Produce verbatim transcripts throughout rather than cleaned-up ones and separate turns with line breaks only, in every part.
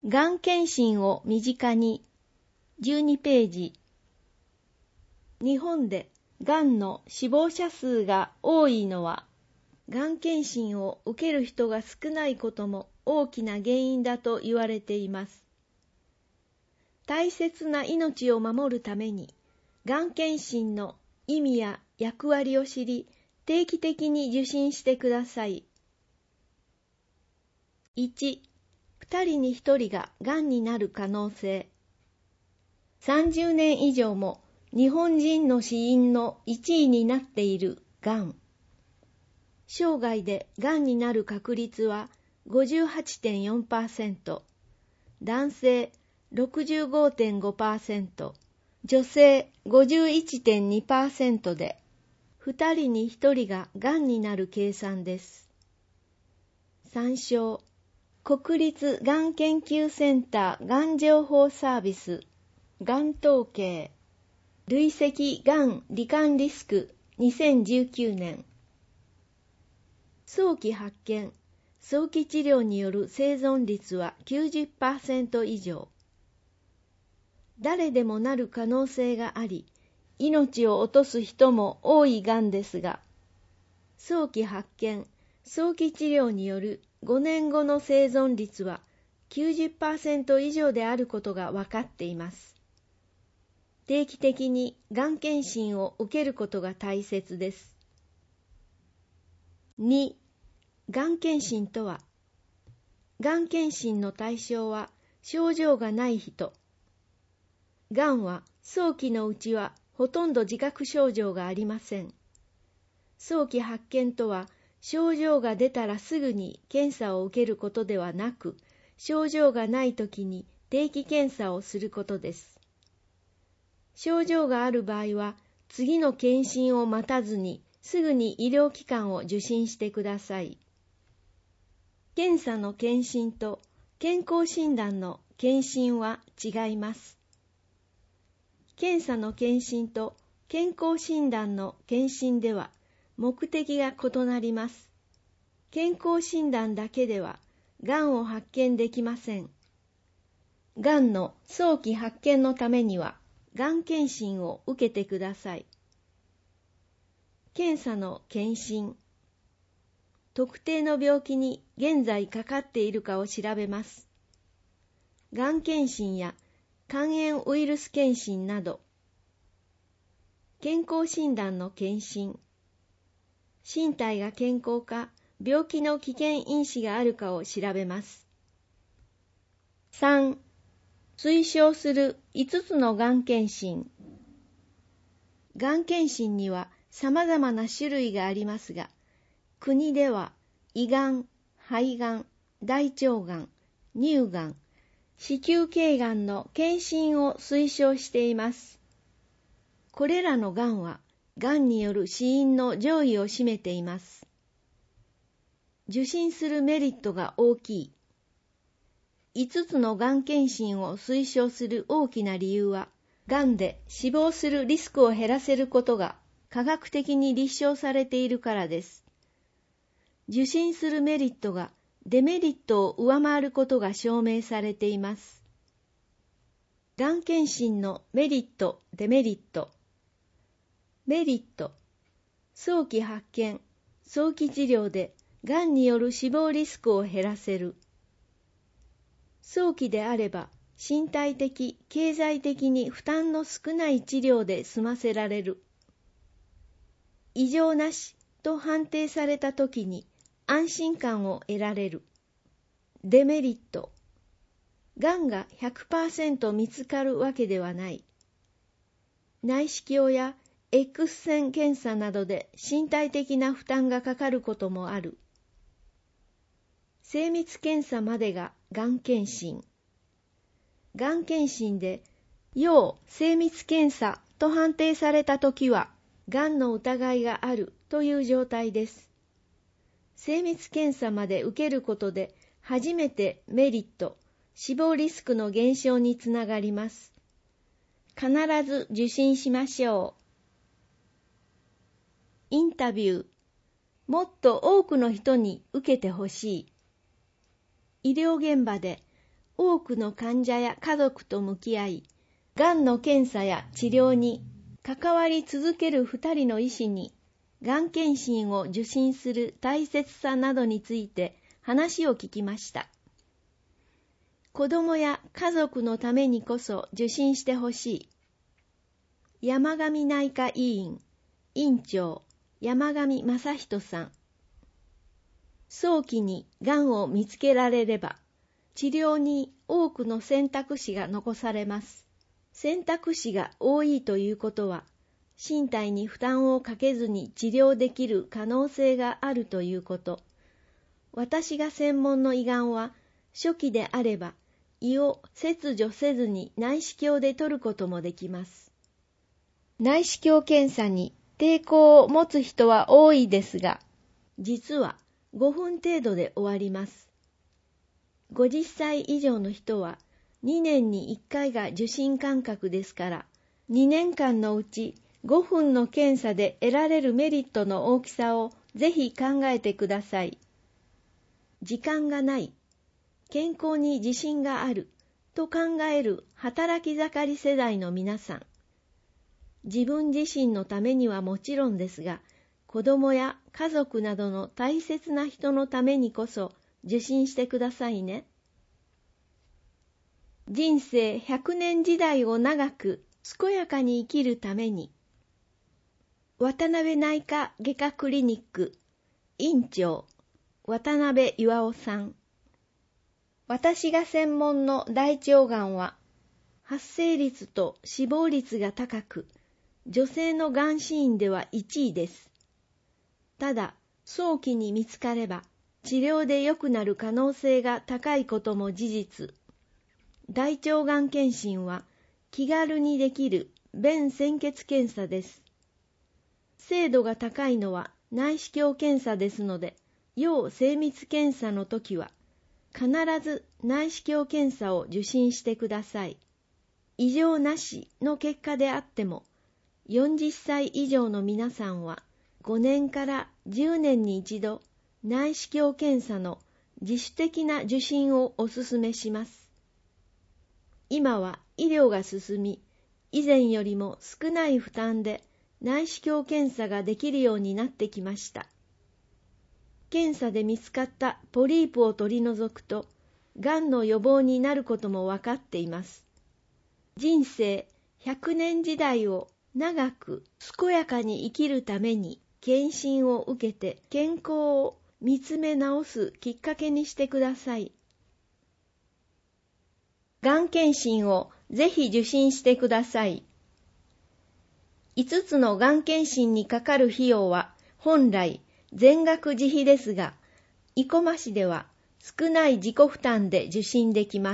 がん検診を身近にじゅうにページ。日本でがんの死亡者数が多いのは、がん検診を受ける人が少ないことも大きな原因だと言われています。大切な命を守るために、がん検診の意味や役割を知り、定期的に受診してください。いち、ふたりにひとりががんになる可能性。さんじゅうねん以上も日本人の死因のいちいになっているがん。生涯でがんになる確率は ごじゅうはちてんよんパーセント、男性 ろくじゅうごてんごパーセント、女性 ごじゅういちてんにパーセント で、ふたりにひとりががんになる計算です。参照、国立がん研究センターがん情報サービス、がん統計、累積がん罹患リスクにせんじゅうきゅうねん。早期発見、早期治療による生存率は きゅうじゅっパーセント 以上。誰でもなる可能性があり、命を落とす人も多いがんですが、早期発見、早期治療によるごねんごの生存率は きゅうじゅっパーセント 以上であることが分かっています。定期的にがん検診を受けることが大切です。に、がん検診とは、がん検診の対象は症状がない人。がんは早期のうちはほとんど自覚症状がありません。早期発見とは、症状が出たらすぐに検査を受けることではなく、症状がないときに定期検査をすることです。症状がある場合は、次の検診を待たずに、すぐに医療機関を受診してください。検査の検診と健康診断の検診は違います。検査の検診と健康診断の検診では、目的が異なります。健康診断だけでは、がんを発見できません。がんの早期発見のためには、がん検診を受けてください。検査の検診。特定の病気に現在かかっているかを調べます。がん検診や肝炎ウイルス検診など。健康診断の検診。身体が健康か、病気の危険因子があるかを調べます。さん、推奨するいつつのがん検診。がん検診には様々な種類がありますが、国では胃がん、肺がん、大腸がん、乳がん、子宮頸がんの検診を推奨しています。これらのがんは、がんによる死因の上位を占めています。受診するメリットが大きい。いつつのがん検診を推奨する大きな理由は、がんで死亡するリスクを減らせることが科学的に立証されているからです。受診するメリットがデメリットを上回ることが証明されています。がん検診のメリット、デメリット。メリット。早期発見、早期治療でがんによる死亡リスクを減らせる。早期であれば、身体的、経済的に負担の少ない治療で済ませられる。異常なしと判定されたときに安心感を得られる。デメリット。がんが ひゃくパーセント 見つかるわけではない。内視鏡や X 線検査などで身体的な負担がかかることもある。精密検査までががん検診。がん検診で要精密検査と判定されたときは、がんの疑いがあるという状態です。精密検査まで受けることで初めてメリット、死亡リスクの減少につながります。必ず受診しましょう。インタビュー。もっと多くの人に受けてほしい。医療現場で多くの患者や家族と向き合い、がんの検査や治療に関わり続ける二人の医師に、がん検診を受診する大切さなどについて話を聞きました。子供や家族のためにこそ受診してほしい。山上内科医院、院長、山上正人さん。早期にがんを見つけられれば、治療に多くの選択肢が残されます。選択肢が多いということは、身体に負担をかけずに治療できる可能性があるということ。私が専門の胃がんは、初期であれば、胃を切除せずに内視鏡で取ることもできます。内視鏡検査に抵抗を持つ人は多いですが、実はごふん程度で終わります。ごじゅっさい以上の人はにねんにいっかいが受診間隔ですから、にねんかんのうちごふんの検査で得られるメリットの大きさをぜひ考えてください。時間がない、健康に自信があると考える働き盛り世代の皆さん。自分自身のためにはもちろんですが、子供や家族などの大切な人のためにこそ受診してくださいね。人生ひゃくねん時代を長く健やかに生きるために、渡辺内科外科クリニック院長渡辺巌さん。私が専門の大腸がんは発生率と死亡率が高く、女性のがん死因ではいちいです。ただ、早期に見つかれば治療で良くなる可能性が高いことも事実。大腸がん検診は気軽にできる便潜血検査です。精度が高いのは内視鏡検査ですので、要精密検査のときは必ず内視鏡検査を受診してください。異常なしの結果であっても、よんじゅっさい以上の皆さんはごねんからじゅうねんに一度内視鏡検査の自主的な受診をお勧めします。今は医療が進み、以前よりも少ない負担で内視鏡検査ができるようになってきました。検査で見つかったポリープを取り除くと、がんの予防になることも分かっています。人生ひゃくねん時代を長く健やかに生きるために検診を受けて健康を見つめ直すきっかけにしてください。がん検診をぜひ受診してください。いつつのがん検診にかかる費用は本来全額自費ですが、生駒市では少ない自己負担で受診できます。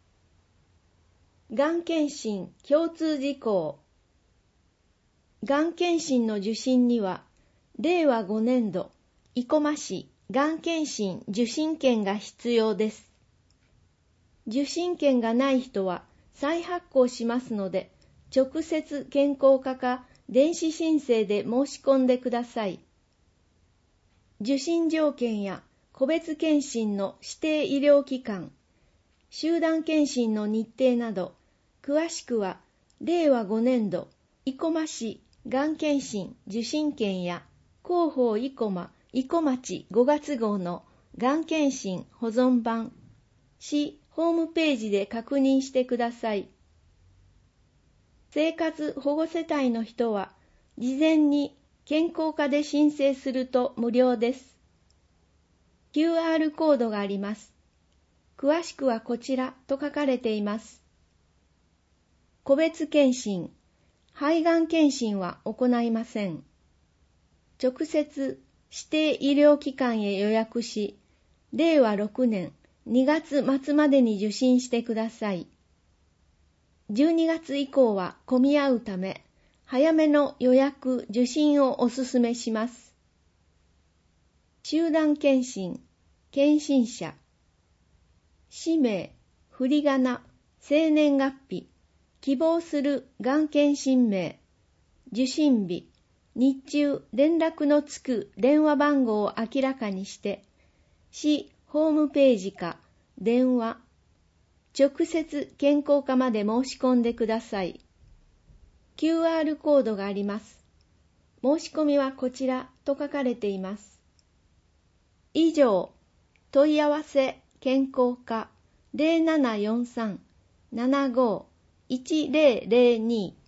がん検診共通事項。がん検診の受診には、れいわごねんど、生駒市がん検診受診券が必要です。受診券がない人は再発行しますので、直接健康課か電子申請で申し込んでください。受診条件や個別検診の指定医療機関、集団検診の日程など、詳しくはれいわごねんど生駒市がん検診受診券や広報生駒生駒町ごがつ号のがん検診保存版、市ホームページで確認してください。生活保護世帯の人は事前に健康課で申請すると無料です。キューアール コードがあります。詳しくはこちらと書かれています。個別検診、肺がん検診は行いません。直接指定医療機関へ予約し、れいわろくねんにがつまつまでに受診してください。じゅうにがつ以降は混み合うため、早めの予約・受診をお勧めします。集団検診、検診者、氏名、振り仮名、生年月日、希望するがん検診名、受診日、日中連絡のつく電話番号を明らかにして、市ホームページか電話直接健康課まで申し込んでください。キューアール コードがあります。申し込みはこちらと書かれています。以上、問い合わせ健康課 ゼロななよんさん ななご いちゼロゼロに